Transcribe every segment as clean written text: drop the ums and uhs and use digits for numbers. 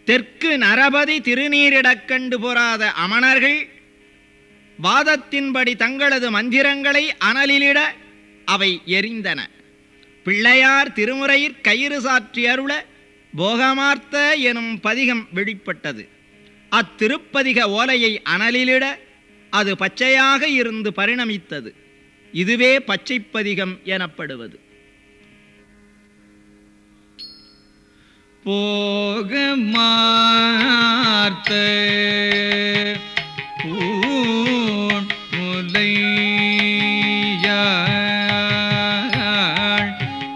தெற்கு நரபதி திருநீரிடக் கண்டு பொறாத அமணர்கள் வாதத்தின்படி தங்களது மந்திரங்களை அனலிலிட அவை எரிந்தன. பிள்ளையார் திருமுறையிற் கயிறு சாற்றி அருள போகமார்த்த எனும் பதிகம் வெளிப்பட்டது. அத்திருப்பதிக ஓலையை அனலிலிட அது பச்சையாக இருந்து பரிணமித்தது. இதுவே பச்சைப்பதிகம் எனப்படுவது. போகமார்த்த முலையாள்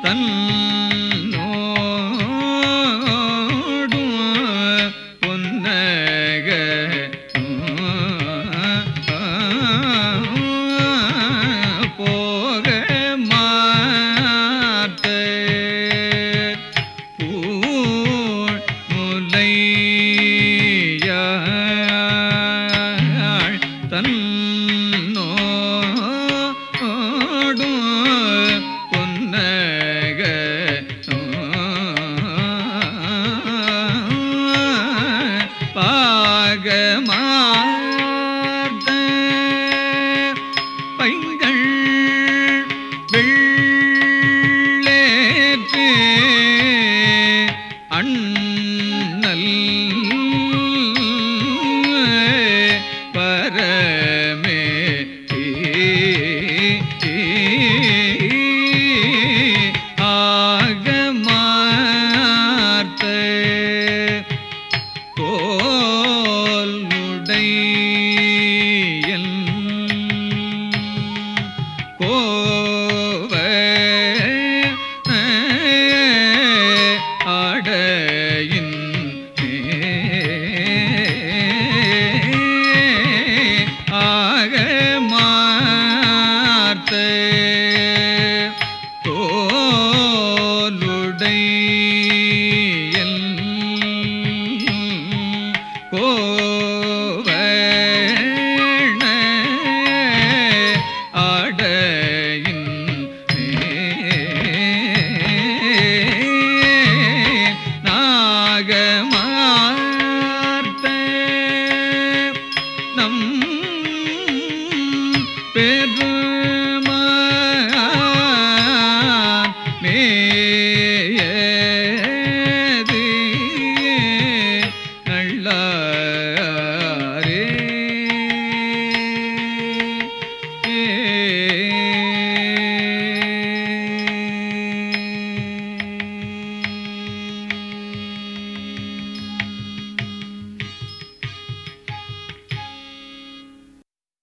தன்னோடும் பொன்னக போகமார்த்த முலை